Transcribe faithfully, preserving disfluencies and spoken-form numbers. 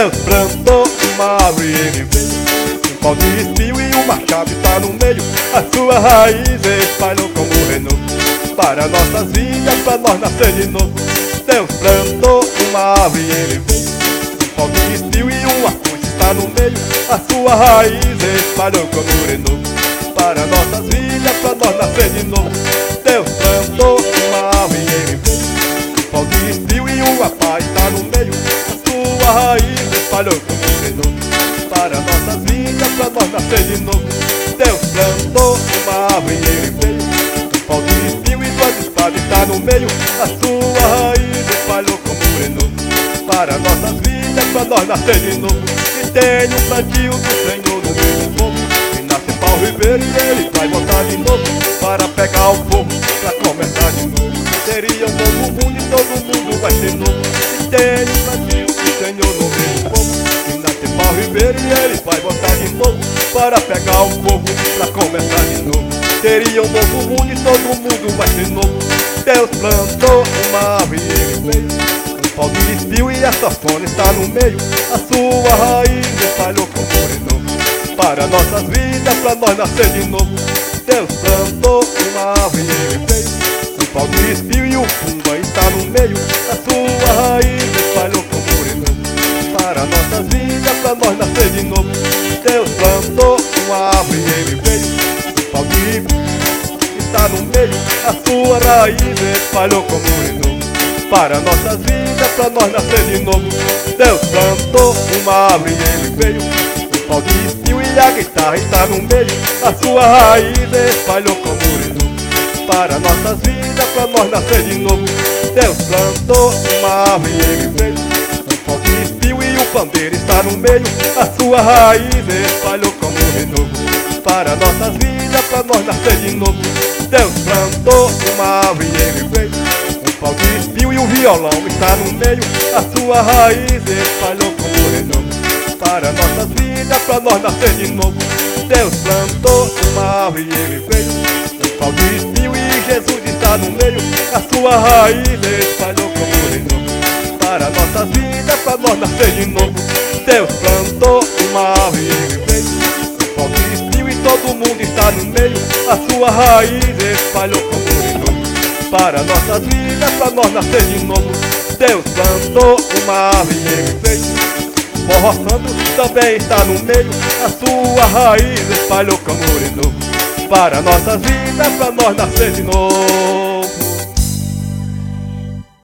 Deus plantou uma árvore e ele veio. Um pau de espinho e uma chave está no meio. A sua raiz espalhou como renovo para nossas vidas, para nós nascer de novo. Deus plantou uma árvore e ele veio. Um pau de espinho e uma cruz está no meio. A sua raiz espalhou como renovo para nossas vidas, para nós nascer de novo. Deus plantou uma árvore e ele veio. Um pau de espinho e uma pá está no meio. A sua raiz espalhou como renovo para nossas vidas, para nós nascer de novo. Deus plantou uma árvore e ele veio. Um pau de espinho e duas espadas está no meio. A sua raiz espalhou como renovo para nossas vidas, para nós nascer de novo. E tem um plantio do Senhor no meio do povo. E nasce pau ribeiro e ele vai voltar de novo para pegar o povo, para começar de novo. Seria um novo mundo e todo mundo vai ser novo. E tem um plantio do Senhor no meio do povo. E nasce pau ribeiro e ele vai voltar de novo para pegar o povo, para começar de novo. Teria um novo mundo e todo mundo vai ser novo. Deus plantou uma árvore e ele veio. Um pau de espinho e a sanfona está no meio. A sua raiz espalhou como renovo para nossas vidas, para nós nascer de novo. Deus plantou uma árvore e ele veio. Um pau de espinho e o pumba está no meio. A sua raiz espalhou como renovo para nossas vidas, para nós nascer de novo. Deus plantou uma árvore e ele veio. Um pau de está no meio. A sua raiz espalhou como renovo para nossas vidas, para nós nascer de novo. Deus plantou uma árvore e ele veio. Um pau de espinho e a guitarra está no meio. A sua raiz espalhou como renovo para nossas vidas, para nós nascer de novo. Deus plantou uma árvore e ele veio. Um pau de espinho e o pandeiro está no meio. A sua raiz espalhou como renovo para nossas vidas, para nós nascer de novo. Deus plantou uma árvore e ele veio. Um pau de espinho e o violão está no meio. A sua raiz espalhou como renovo para nossas vidas, para nós nascer de novo. Deus plantou uma árvore e ele veio. Um pau de espinho e Jesus está no meio. A sua raiz espalhou como renovo para nossas vidas, para nós nascer de novo. Deus plantou uma árvore e ele veio. Um pau de espinho e todo mundo está no meio. A sua raiz espalhou como renovo para nossas vidas, para nós nascer de novo. Deus plantou uma árvore e ele veio. Forró santo também está no meio. A sua raiz espalhou como renovo para nossas vidas, para nós nascer de novo.